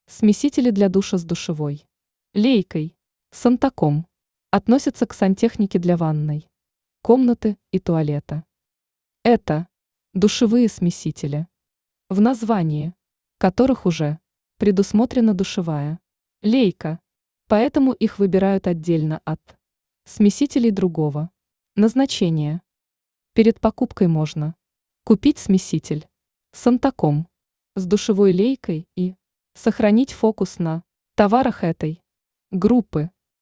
Смесители для душа с душевой лейкой, Сантаком, относятся к сантехнике для ванной, комнаты и туалета. Это душевые смесители, в названии которых уже предусмотрена душевая лейка, поэтому их выбирают отдельно от смесителей другого назначения. Перед покупкой можно купить смеситель Сантаком с душевой лейкой и сохранить фокус на товарах этой группы.